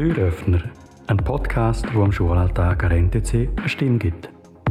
Türöffner, ein Podcast, der am Schulalltag an NTC eine Stimme gibt.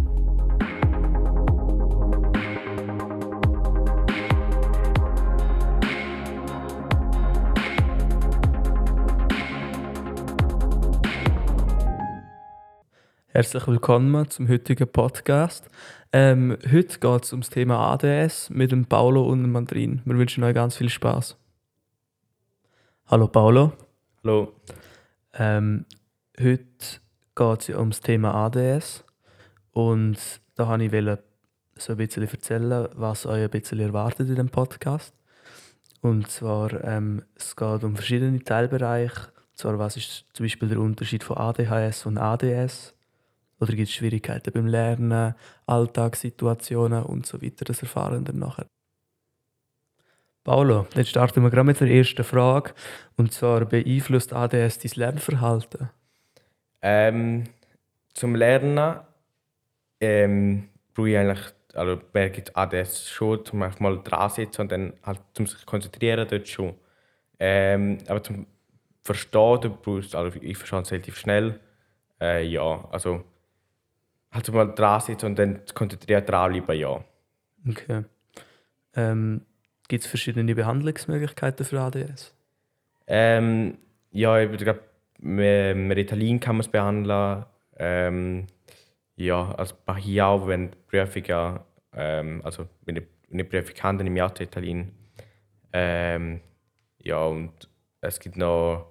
Herzlich willkommen zum heutigen Podcast. Heute geht es um das Thema ADS mit dem Paolo und dem Mandrin. Wir wünschen euch ganz viel Spaß. Hallo Paolo. Hallo. Heute geht es ja um das Thema ADS und da wollte ich so ein bisschen erzählen, was euch ein bisschen erwartet in dem Podcast. Und zwar, es geht um verschiedene Teilbereiche. Und zwar, was ist zum Beispiel der Unterschied von ADHS und ADS? Oder gibt es Schwierigkeiten beim Lernen, Alltagssituationen und so weiter? Das erfahren wir nachher. Paolo, jetzt starten wir gerade mit der ersten Frage. Und zwar, beeinflusst ADS dein Lernverhalten? Zum Lernen brauche ich eigentlich, also mir gibt ADS schon, um mal dran zu sitzen und dann halt zum sich konzentrieren dort schon. Aber zum Verstehen, du brauchst, also ich verstehe es relativ schnell. Ja, also halt mal dran sitzen und dann konzentriert dran bleiben, ja. Okay. Gibt es verschiedene Behandlungsmöglichkeiten für ADS? Ja, ich glaube, mit Ritalin kann man es behandeln. Ja, also bei hier auch, wenn die Prüfung, also wenn ich eine Prüfung habe, dann nehme ich auch Ritalin. Ja, und es gibt noch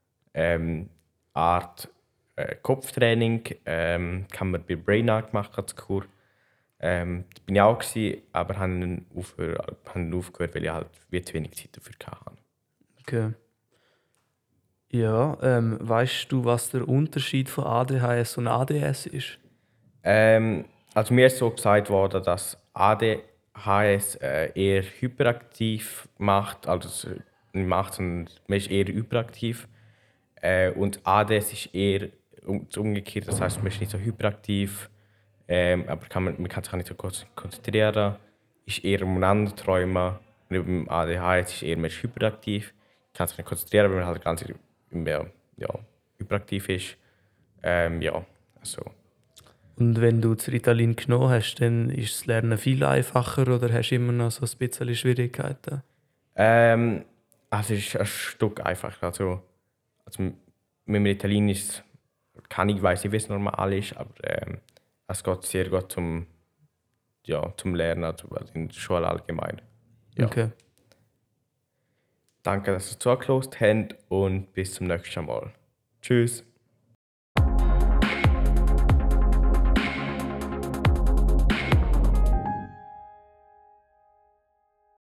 Art Kopftraining, kann man bei Brainart machen als Kur. Das bin ich auch gewesen, aber habe dann aufgehört, weil ich halt wie zu wenig Zeit dafür hatte. Okay. Ja, weißt du, was der Unterschied von ADHS und ADS ist? Also mir ist so gesagt worden, dass ADHS eher hyperaktiv macht, also nicht macht, sondern man ist eher hyperaktiv. Und ADS ist eher umgekehrt, das heißt, man ist nicht so hyperaktiv, aber man kann sich auch nicht so konzentrieren, ist eher umeinander träumen. Und beim ADHS ist eher mehr hyperaktiv, kann sich nicht konzentrieren, weil man halt ganz mehr hyperaktiv ist. Ja, also. Und wenn du das Ritalin genommen hast, dann ist das Lernen viel einfacher oder hast du immer noch so ein bisschen Schwierigkeiten? Also es ist ein Stück einfacher. Also mit dem Ritalin ist ich weiß nicht, wie es normal ist, aber es geht sehr gut zum Lernen, also in der Schule allgemein. Ja. Okay. Danke, dass ihr zugehört habt und bis zum nächsten Mal. Tschüss.